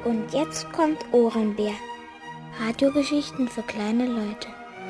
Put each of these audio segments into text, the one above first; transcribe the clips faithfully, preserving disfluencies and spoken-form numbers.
Und jetzt kommt Ohrenbär. Radiogeschichten für kleine Leute.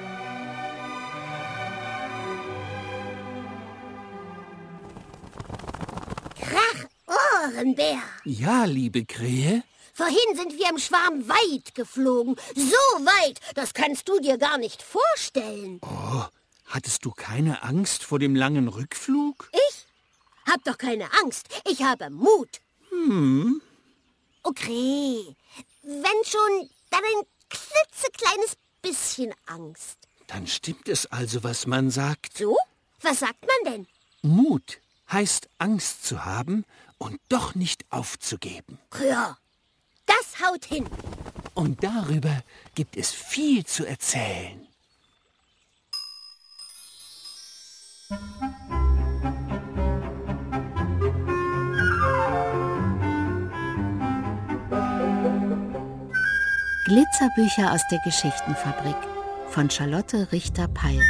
Krach, Ohrenbär! Ja, liebe Krähe? Vorhin sind wir im Schwarm weit geflogen. So weit, das kannst du dir gar nicht vorstellen. Oh, hattest du keine Angst vor dem langen Rückflug? Ich? Hab doch keine Angst. Ich habe Mut. Hm. Okay. Wenn schon, dann ein klitzekleines bisschen Angst. Dann stimmt es also, was man sagt. So? Was sagt man denn? Mut heißt Angst zu haben und doch nicht aufzugeben. Ja, das haut hin. Und darüber gibt es viel zu erzählen. Glitzerbücher aus der Geschichtenfabrik von Charlotte Richter-Peil.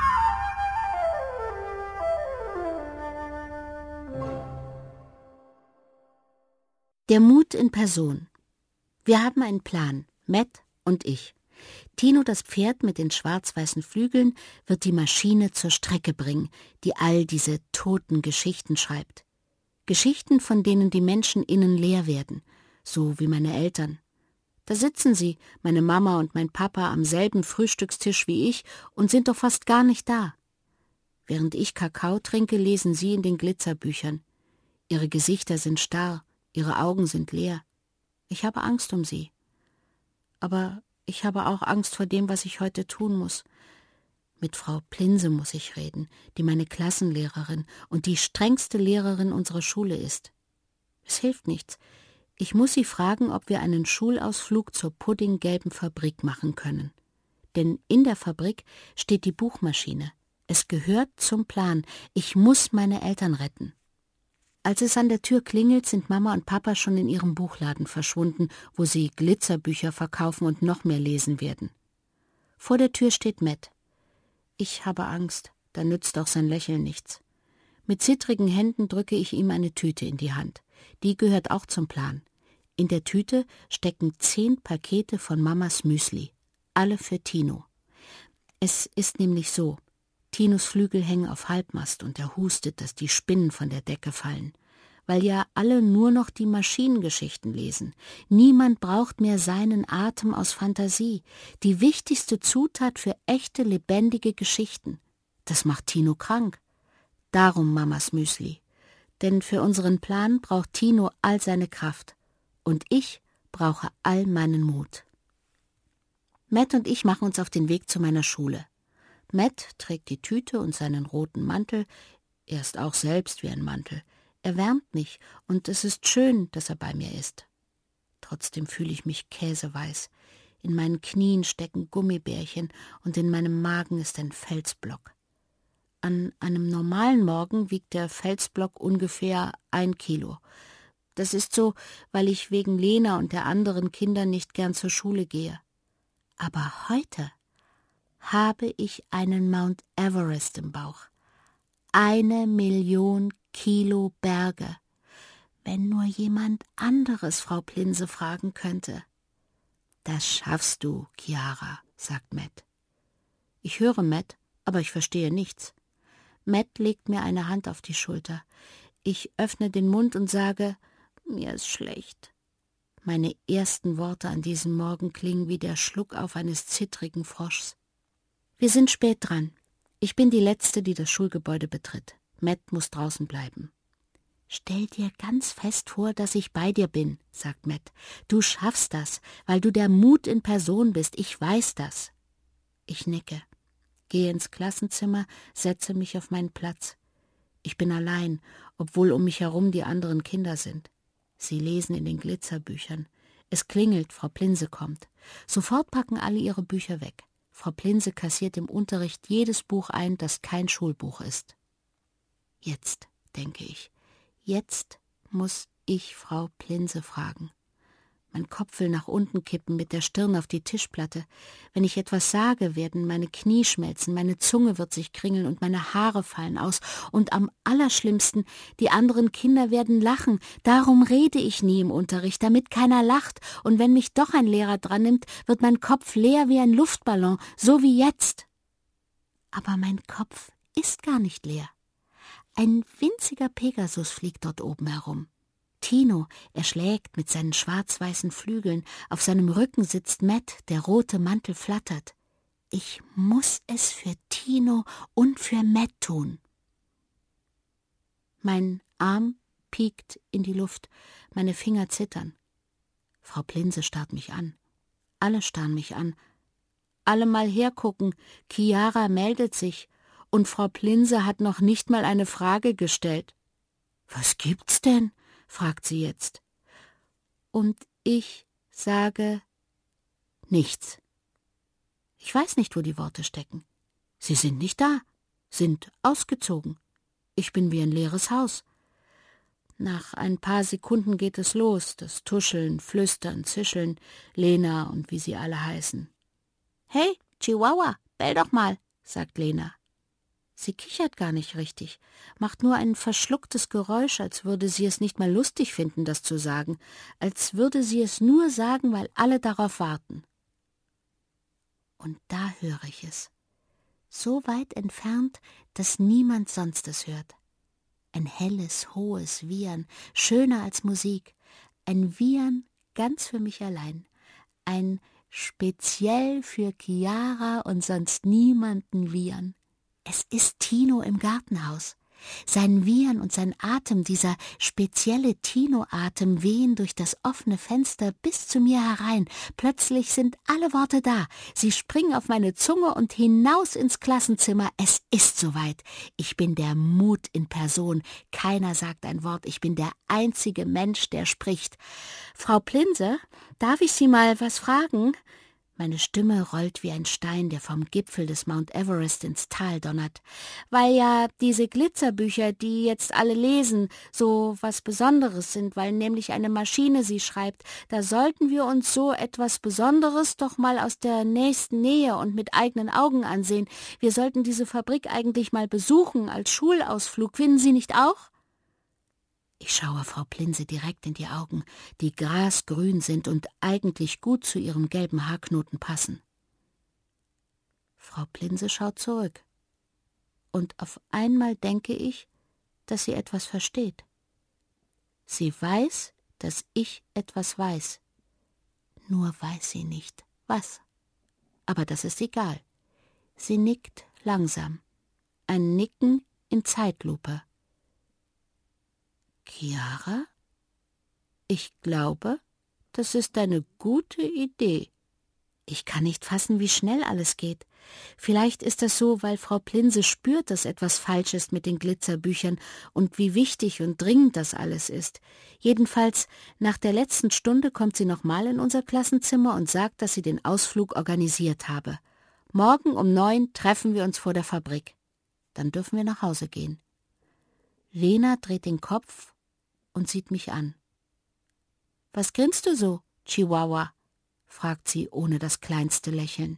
Der Mut in Person. Wir haben einen Plan, Matt und ich. Tino, das Pferd mit den schwarz-weißen Flügeln, wird die Maschine zur Strecke bringen, die all diese toten Geschichten schreibt. Geschichten, von denen die Menschen innen leer werden, so wie meine Eltern. Da sitzen sie, meine Mama und mein Papa, am selben Frühstückstisch wie ich und sind doch fast gar nicht da. Während ich Kakao trinke, lesen sie in den Glitzerbüchern. Ihre Gesichter sind starr, ihre Augen sind leer. Ich habe Angst um sie. Aber ich habe auch Angst vor dem, was ich heute tun muss. Mit Frau Plinse muss ich reden, die meine Klassenlehrerin und die strengste Lehrerin unserer Schule ist. Es hilft nichts. Ich muss sie fragen, ob wir einen Schulausflug zur puddinggelben Fabrik machen können. Denn in der Fabrik steht die Buchmaschine. Es gehört zum Plan. Ich muss meine Eltern retten. Als es an der Tür klingelt, sind Mama und Papa schon in ihrem Buchladen verschwunden, wo sie Glitzerbücher verkaufen und noch mehr lesen werden. Vor der Tür steht Matt. Ich habe Angst, da nützt auch sein Lächeln nichts. Mit zittrigen Händen drücke ich ihm eine Tüte in die Hand. Die gehört auch zum Plan. In der Tüte stecken zehn Pakete von Mamas Müsli. Alle für Tino. Es ist nämlich so, Tinos Flügel hängen auf Halbmast und er hustet, dass die Spinnen von der Decke fallen. Weil ja alle nur noch die Maschinengeschichten lesen. Niemand braucht mehr seinen Atem aus Fantasie. Die wichtigste Zutat für echte, lebendige Geschichten. Das macht Tino krank. Darum Mamas Müsli. Denn für unseren Plan braucht Tino all seine Kraft. Und ich brauche all meinen Mut. Matt und ich machen uns auf den Weg zu meiner Schule. Matt trägt die Tüte und seinen roten Mantel. Er ist auch selbst wie ein Mantel. Er wärmt mich und es ist schön, dass er bei mir ist. Trotzdem fühle ich mich käseweiß. In meinen Knien stecken Gummibärchen und in meinem Magen ist ein Felsblock. An einem normalen Morgen wiegt der Felsblock ungefähr ein Kilo. Das ist so, weil ich wegen Lena und der anderen Kinder nicht gern zur Schule gehe. Aber heute habe ich einen Mount Everest im Bauch. Eine Million Kilo Berge. Wenn nur jemand anderes Frau Plinse fragen könnte. Das schaffst du, Chiara, sagt Matt. Ich höre Matt, aber ich verstehe nichts. Matt legt mir eine Hand auf die Schulter. Ich öffne den Mund und sage, mir ist schlecht. Meine ersten Worte an diesem Morgen klingen wie der Schluckauf eines zittrigen Froschs. Wir sind spät dran. Ich bin die Letzte, die das Schulgebäude betritt. Matt muss draußen bleiben. Stell dir ganz fest vor, dass ich bei dir bin, sagt Matt. Du schaffst das, weil du der Mut in Person bist. Ich weiß das. Ich nicke, gehe ins Klassenzimmer, setze mich auf meinen Platz. Ich bin allein, obwohl um mich herum die anderen Kinder sind. Sie lesen in den Glitzerbüchern. Es klingelt, Frau Plinse kommt. Sofort packen alle ihre Bücher weg. Frau Plinse kassiert im Unterricht jedes Buch ein, das kein Schulbuch ist. Jetzt, denke ich, jetzt muss ich Frau Plinse fragen. Mein Kopf will nach unten kippen, mit der Stirn auf die Tischplatte. Wenn ich etwas sage, werden meine Knie schmelzen, meine Zunge wird sich kringeln und meine Haare fallen aus. Und am allerschlimmsten, die anderen Kinder werden lachen. Darum rede ich nie im Unterricht, damit keiner lacht. Und wenn mich doch ein Lehrer dran nimmt, wird mein Kopf leer wie ein Luftballon, so wie jetzt. Aber mein Kopf ist gar nicht leer. Ein winziger Pegasus fliegt dort oben herum. Tino, er schlägt mit seinen schwarz-weißen Flügeln, auf seinem Rücken sitzt Matt, der rote Mantel flattert. Ich muss es für Tino und für Matt tun. Mein Arm piekt in die Luft, meine Finger zittern. Frau Plinse starrt mich an. Alle starren mich an. Alle mal hergucken, Chiara meldet sich, und Frau Plinse hat noch nicht mal eine Frage gestellt. »Was gibt's denn?« fragt sie jetzt. Und ich sage nichts. Ich weiß nicht, wo die Worte stecken. Sie sind nicht da, sind ausgezogen. Ich bin wie ein leeres Haus. Nach ein paar Sekunden geht es los, das Tuscheln, Flüstern, Zischeln, Lena und wie sie alle heißen. »Hey, Chihuahua, bell doch mal«, sagt Lena. Sie kichert gar nicht richtig, macht nur ein verschlucktes Geräusch, als würde sie es nicht mal lustig finden, das zu sagen, als würde sie es nur sagen, weil alle darauf warten. Und da höre ich es, so weit entfernt, dass niemand sonst es hört. Ein helles, hohes Wiehern, schöner als Musik, ein Wiehern ganz für mich allein, ein speziell für Chiara und sonst niemanden Wiehern. Es ist Tino im Gartenhaus. Sein Wiehern und sein Atem, dieser spezielle Tino-Atem, wehen durch das offene Fenster bis zu mir herein. Plötzlich sind alle Worte da. Sie springen auf meine Zunge und hinaus ins Klassenzimmer. Es ist soweit. Ich bin der Mut in Person. Keiner sagt ein Wort. Ich bin der einzige Mensch, der spricht. »Frau Plinse, darf ich Sie mal was fragen?« Meine Stimme rollt wie ein Stein, der vom Gipfel des Mount Everest ins Tal donnert. Weil ja diese Glitzerbücher, die jetzt alle lesen, so was Besonderes sind, weil nämlich eine Maschine sie schreibt, da sollten wir uns so etwas Besonderes doch mal aus der nächsten Nähe und mit eigenen Augen ansehen. Wir sollten diese Fabrik eigentlich mal besuchen, als Schulausflug. Finden Sie nicht auch? Ich schaue Frau Plinse direkt in die Augen, die grasgrün sind und eigentlich gut zu ihrem gelben Haarknoten passen. Frau Plinse schaut zurück. Und auf einmal denke ich, dass sie etwas versteht. Sie weiß, dass ich etwas weiß. Nur weiß sie nicht, was. Aber das ist egal. Sie nickt langsam. Ein Nicken in Zeitlupe. Chiara? Ich glaube, das ist eine gute Idee. Ich kann nicht fassen, wie schnell alles geht. Vielleicht ist das so, weil Frau Plinse spürt, dass etwas falsch ist mit den Glitzerbüchern und wie wichtig und dringend das alles ist. Jedenfalls, nach der letzten Stunde kommt sie nochmal in unser Klassenzimmer und sagt, dass sie den Ausflug organisiert habe. Morgen um neun treffen wir uns vor der Fabrik. Dann dürfen wir nach Hause gehen. Lena dreht den Kopf und sieht mich an. »Was grinst du so, Chihuahua?« fragt sie ohne das kleinste Lächeln.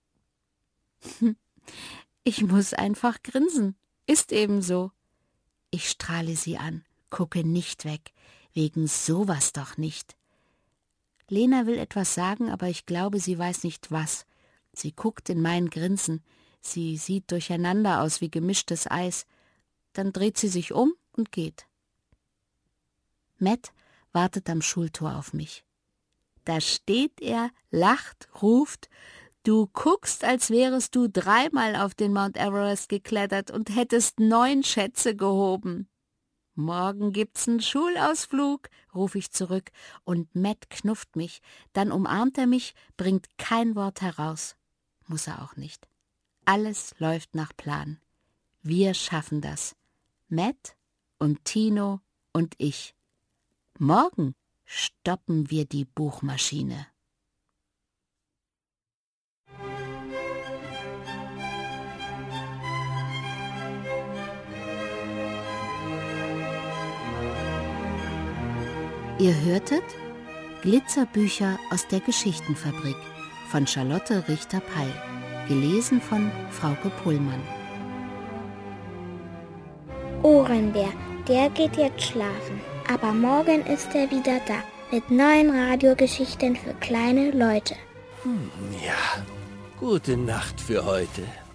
»Ich muss einfach grinsen, ist eben so.« Ich strahle sie an, gucke nicht weg, wegen sowas doch nicht. Lena will etwas sagen, aber ich glaube, sie weiß nicht was. Sie guckt in mein Grinsen, sie sieht durcheinander aus wie gemischtes Eis. Dann dreht sie sich um und geht. Matt wartet am Schultor auf mich. Da steht er, lacht, ruft, »Du guckst, als wärest du dreimal auf den Mount Everest geklettert und hättest neun Schätze gehoben.« »Morgen gibt's einen Schulausflug«, rufe ich zurück, und Matt knufft mich. Dann umarmt er mich, bringt kein Wort heraus. Muss er auch nicht. Alles läuft nach Plan. Wir schaffen das. Matt und Tino und ich. Morgen stoppen wir die Buchmaschine. Ihr hörtet Glitzerbücher aus der Geschichtenfabrik von Charlotte Richter-Peil. Gelesen von Frauke Pohlmann. Ohrenbär, der geht jetzt schlafen. Aber morgen ist er wieder da. Mit neuen Radiogeschichten für kleine Leute. Hm, ja, gute Nacht für heute.